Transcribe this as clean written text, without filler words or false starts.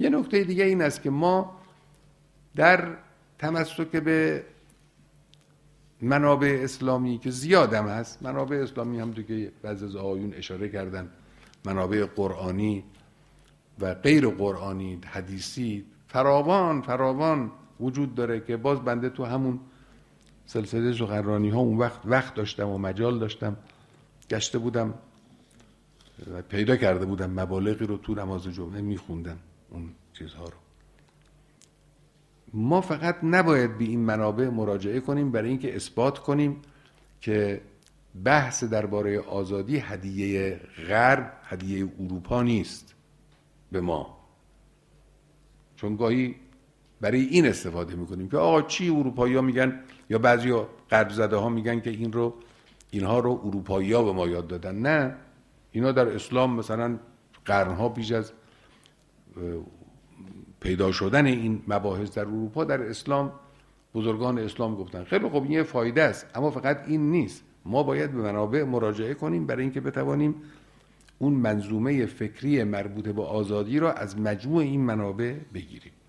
یه نکته دیگه این است که ما در تمسک به منابع اسلامی که زیادم هست، منابع اسلامی هم تو که بعضی از آقایون اشاره کردن، منابع قرآنی و غیر قرآنی، حدیثی فراوان وجود داره که باز بنده تو همون سلسله سخنرانی ها اون وقت داشتم و مجال داشتم، گشته بودم و پیدا کرده بودم مبالغی رو تو نماز جمعه میخوندم اون چیزها رو. ما فقط نباید به این منابع مراجعه کنیم برای اینکه اثبات کنیم که بحث درباره آزادی هدیه غرب، هدیه اروپا نیست به ما، چون گاهی برای این استفاده میکنیم که آقا چی اروپایی‌ها میگن، یا بعضیا غرب زده ها میگن که اینها رو اروپایی‌ها به ما یاد دادن. نه، اینا در اسلام مثلا قرنها پیش از پیدا شدن این مباحث در اروپا، در اسلام بزرگان اسلام گفتن خیلی خب این یه فایده است، اما فقط این نیست. ما باید به منابع مراجعه کنیم برای اینکه بتوانیم اون منظومه فکری مربوط به آزادی را از مجموع این منابع بگیریم.